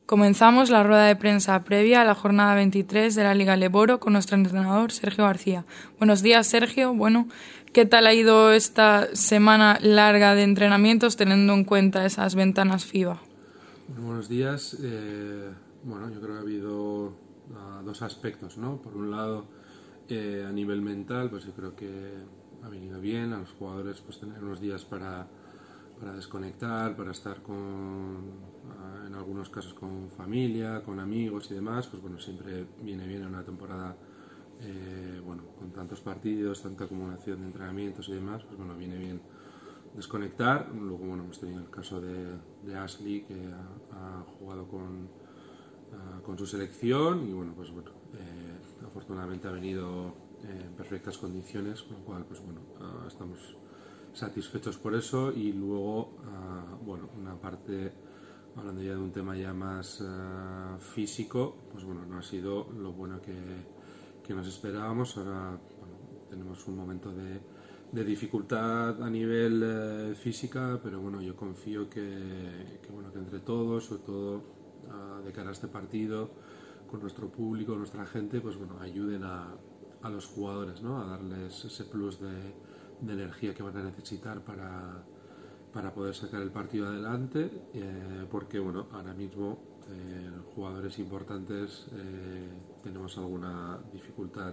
Comenzamos la rueda de prensa previa a la jornada 23 de la Liga Leboro con nuestro entrenador Sergio García. Buenos días, Sergio. Bueno, ¿qué tal ha ido esta semana larga de entrenamientos teniendo en cuenta esas ventanas FIBA? Bueno, buenos días. Bueno, yo creo que ha habido dos aspectos, ¿no? Por un lado, a nivel mental, pues yo creo que ha venido bien a los jugadores pues tener unos días para desconectar, para estar en algunos casos con familia, con amigos y demás. Pues bueno, siempre viene bien en una temporada bueno, con tantos partidos, tanta acumulación de entrenamientos y demás, pues bueno, viene bien desconectar. Luego bueno, hemos tenido el caso de Ashley, que ha jugado con su selección y bueno, pues bueno, afortunadamente ha venido en perfectas condiciones, con lo cual pues bueno, estamos satisfechos por eso. Y luego bueno, una parte, hablando ya de un tema ya más físico, pues bueno, no ha sido lo bueno que nos esperábamos. Ahora bueno, tenemos un momento de dificultad a nivel física, pero bueno, yo confío bueno, que entre todos, sobre todo de cara a este partido, con nuestro público, nuestra gente, pues bueno, ayuden a los jugadores, ¿no? A darles ese plus de energía que van a necesitar para poder sacar el partido adelante, porque bueno, ahora mismo jugadores importantes tenemos alguna dificultad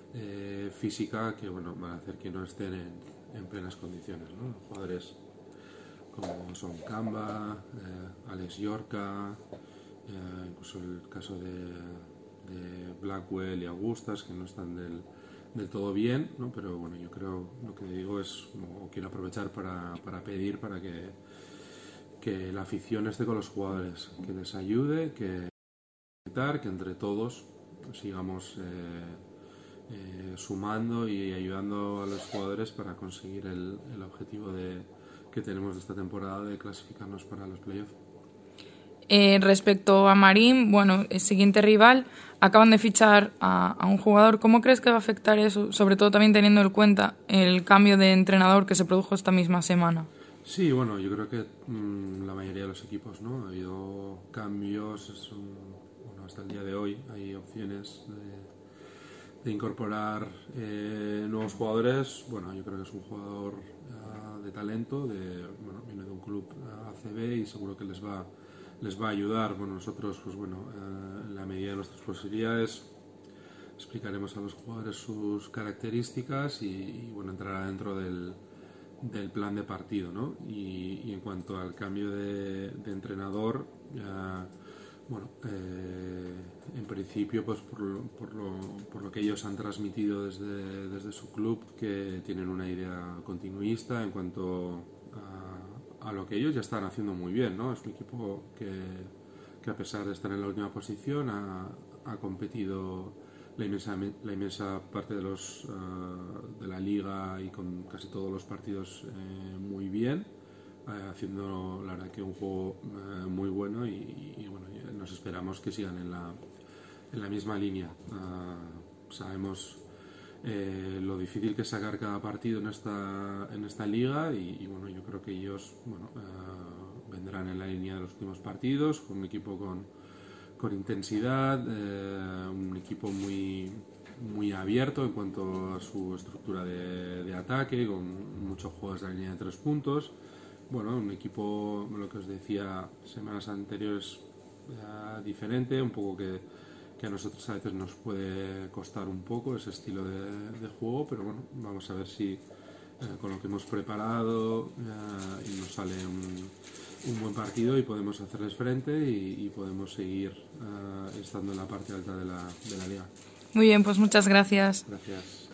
física que bueno, van a hacer que no estén en plenas condiciones, ¿no? Jugadores como son Kamba, Alex Yorka, incluso el caso de Blackwell y Augustas, que no están del todo bien, ¿no? Pero bueno, yo creo, lo que digo es, o quiero aprovechar para pedir para que la afición esté con los jugadores, que les ayude, que entre todos sigamos sumando y ayudando a los jugadores para conseguir el objetivo que tenemos de esta temporada, de clasificarnos para los playoffs. Respecto a Marín, bueno, el siguiente rival, acaban de fichar a un jugador. ¿Cómo crees que va a afectar eso? Sobre todo también teniendo en cuenta el cambio de entrenador que se produjo esta misma semana. Sí, bueno, yo creo que la mayoría de los equipos, ¿no? Ha habido cambios, bueno, hasta el día de hoy hay opciones de incorporar nuevos jugadores. Bueno, yo creo que es un jugador de talento, bueno, viene de un club ACB y seguro que les va a ayudar. Bueno, nosotros, pues bueno, en la medida de nuestras posibilidades explicaremos a los jugadores sus características y bueno, entrará dentro del plan de partido, ¿no? Y en cuanto al cambio de entrenador, bueno, en principio, pues por lo que ellos han transmitido desde su club, que tienen una idea continuista en cuanto a lo que ellos ya están haciendo muy bien, ¿no? Es un equipo que a pesar de estar en la última posición ha competido la inmensa parte de la liga y con casi todos los partidos muy bien, haciendo la verdad que un juego muy bueno y bueno, nos esperamos que sigan en la misma línea. Sabemos lo difícil que es sacar cada partido en esta liga y bueno, yo creo que ellos bueno, vendrán en la línea de los últimos partidos, con un equipo con intensidad, un equipo muy abierto en cuanto a su estructura de ataque, con muchos juegos de la línea de 3 puntos. Bueno, un equipo, lo que os decía semanas anteriores, diferente, un poco que a nosotros a veces nos puede costar un poco ese estilo de juego, pero bueno, vamos a ver si con lo que hemos preparado y nos sale un buen partido y podemos hacerles frente y podemos seguir estando en la parte alta de la liga. Muy bien, pues muchas gracias. Gracias.